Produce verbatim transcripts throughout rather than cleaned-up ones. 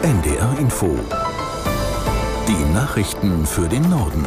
N D R Info. Die Nachrichten für den Norden.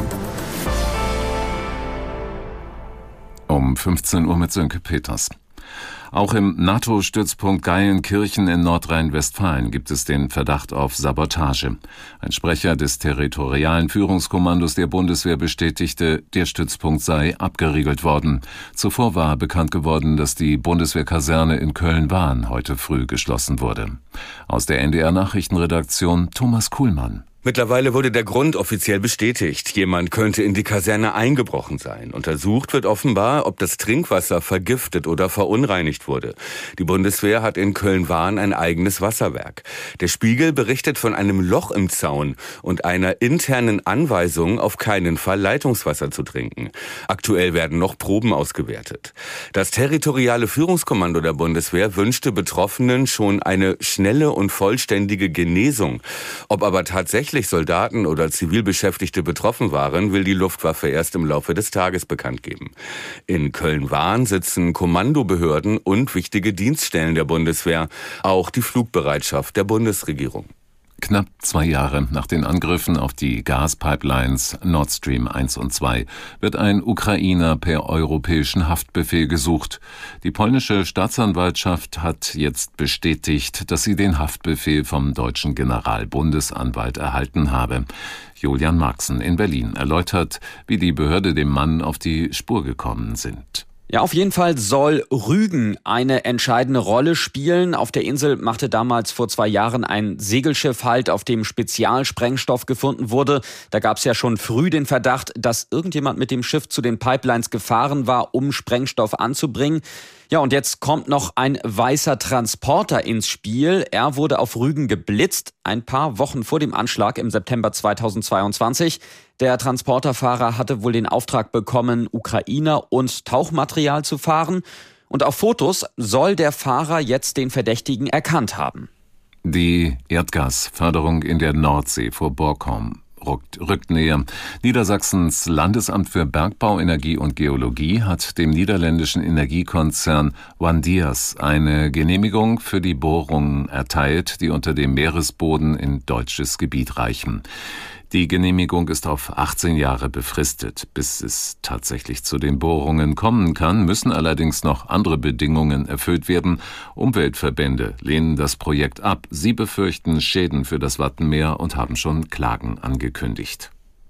Um fünfzehn Uhr mit Sönke Peters. Auch im NATO-Stützpunkt Geilenkirchen in Nordrhein-Westfalen gibt es den Verdacht auf Sabotage. Ein Sprecher des territorialen Führungskommandos der Bundeswehr bestätigte, der Stützpunkt sei abgeriegelt worden. Zuvor war bekannt geworden, dass die Bundeswehrkaserne in Köln-Wahn heute früh geschlossen wurde. Aus der N D R-Nachrichtenredaktion Thomas Kuhlmann. Mittlerweile wurde der Grund offiziell bestätigt. Jemand könnte in die Kaserne eingebrochen sein. Untersucht wird offenbar, ob das Trinkwasser vergiftet oder verunreinigt wurde. Die Bundeswehr hat in Köln-Wahn ein eigenes Wasserwerk. Der Spiegel berichtet von einem Loch im Zaun und einer internen Anweisung, auf keinen Fall Leitungswasser zu trinken. Aktuell werden noch Proben ausgewertet. Das territoriale Führungskommando der Bundeswehr wünschte Betroffenen schon eine schnelle und vollständige Genesung. Ob aber tatsächlich Soldaten oder Zivilbeschäftigte betroffen waren, will die Luftwaffe erst im Laufe des Tages bekannt geben. In Köln-Wahn sitzen Kommandobehörden und wichtige Dienststellen der Bundeswehr, auch die Flugbereitschaft der Bundesregierung. Knapp zwei Jahre nach den Angriffen auf die Gaspipelines Nord Stream eins und zwei wird ein Ukrainer per europäischen Haftbefehl gesucht. Die polnische Staatsanwaltschaft hat jetzt bestätigt, dass sie den Haftbefehl vom deutschen Generalbundesanwalt erhalten habe. Julian Marxen in Berlin erläutert, wie die Behörde dem Mann auf die Spur gekommen sind. Ja, auf jeden Fall soll Rügen eine entscheidende Rolle spielen. Auf der Insel machte damals vor zwei Jahren ein Segelschiff Halt, auf dem Spezialsprengstoff gefunden wurde. Da gab es ja schon früh den Verdacht, dass irgendjemand mit dem Schiff zu den Pipelines gefahren war, um Sprengstoff anzubringen. Ja, und jetzt kommt noch ein weißer Transporter ins Spiel. Er wurde auf Rügen geblitzt, ein paar Wochen vor dem Anschlag im September zweitausendzweiundzwanzig. Der Transporterfahrer hatte wohl den Auftrag bekommen, Ukrainer und Tauchmaterial zu fahren. Und auf Fotos soll der Fahrer jetzt den Verdächtigen erkannt haben. Die Erdgasförderung in der Nordsee vor Borkum rückt, rückt näher. Niedersachsens Landesamt für Bergbau, Energie und Geologie hat dem niederländischen Energiekonzern Wandias eine Genehmigung für die Bohrungen erteilt, die unter dem Meeresboden in deutsches Gebiet reichen. Die Genehmigung ist auf achtzehn Jahre befristet. Bis es tatsächlich zu den Bohrungen kommen kann, müssen allerdings noch andere Bedingungen erfüllt werden. Umweltverbände lehnen das Projekt ab. Sie befürchten Schäden für das Wattenmeer und haben schon Klagen angekündigt.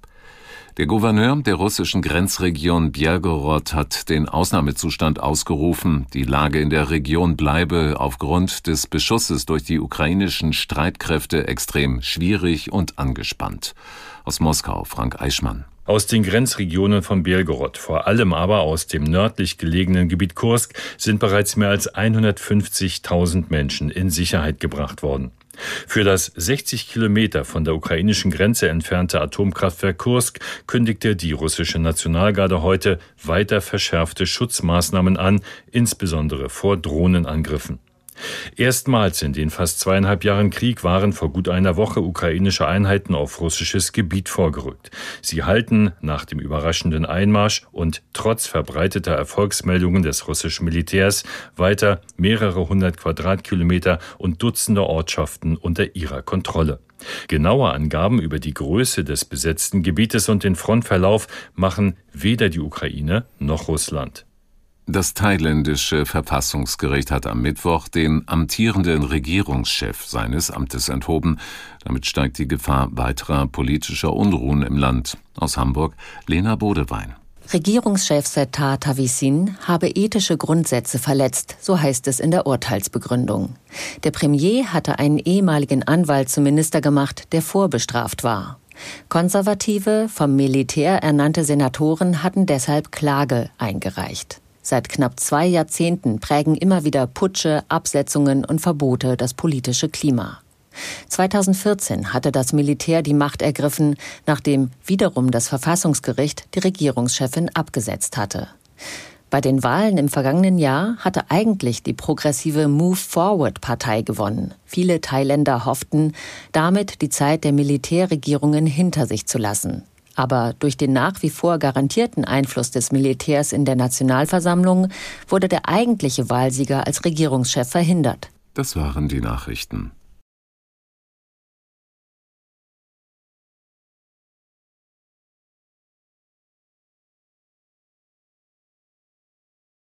Der Gouverneur der russischen Grenzregion Belgorod hat den Ausnahmezustand ausgerufen. Die Lage in der Region bleibe aufgrund des Beschusses durch die ukrainischen Streitkräfte extrem schwierig und angespannt. Aus Moskau, Frank Eichmann. Aus den Grenzregionen von Belgorod, vor allem aber aus dem nördlich gelegenen Gebiet Kursk, sind bereits mehr als hundertfünfzigtausend Menschen in Sicherheit gebracht worden. Für das sechzig Kilometer von der ukrainischen Grenze entfernte Atomkraftwerk Kursk kündigte die russische Nationalgarde heute weiter verschärfte Schutzmaßnahmen an, insbesondere vor Drohnenangriffen. Erstmals in den fast zweieinhalb Jahren Krieg waren vor gut einer Woche ukrainische Einheiten auf russisches Gebiet vorgerückt. Sie halten nach dem überraschenden Einmarsch und trotz verbreiteter Erfolgsmeldungen des russischen Militärs weiter mehrere hundert Quadratkilometer und Dutzende Ortschaften unter ihrer Kontrolle. Genaue Angaben über die Größe des besetzten Gebietes und den Frontverlauf machen weder die Ukraine noch Russland. Das thailändische Verfassungsgericht hat am Mittwoch den amtierenden Regierungschef seines Amtes enthoben. Damit steigt die Gefahr weiterer politischer Unruhen im Land. Aus Hamburg, Lena Bodewein. Regierungschef Srettha Thavisin habe ethische Grundsätze verletzt, so heißt es in der Urteilsbegründung. Der Premier hatte einen ehemaligen Anwalt zum Minister gemacht, der vorbestraft war. Konservative, vom Militär ernannte Senatoren hatten deshalb Klage eingereicht. Seit knapp zwei Jahrzehnten prägen immer wieder Putsche, Absetzungen und Verbote das politische Klima. zweitausendvierzehn hatte das Militär die Macht ergriffen, nachdem wiederum das Verfassungsgericht die Regierungschefin abgesetzt hatte. Bei den Wahlen im vergangenen Jahr hatte eigentlich die progressive Move Forward-Partei gewonnen. Viele Thailänder hofften, damit die Zeit der Militärregierungen hinter sich zu lassen. Aber durch den nach wie vor garantierten Einfluss des Militärs in der Nationalversammlung wurde der eigentliche Wahlsieger als Regierungschef verhindert. Das waren die Nachrichten.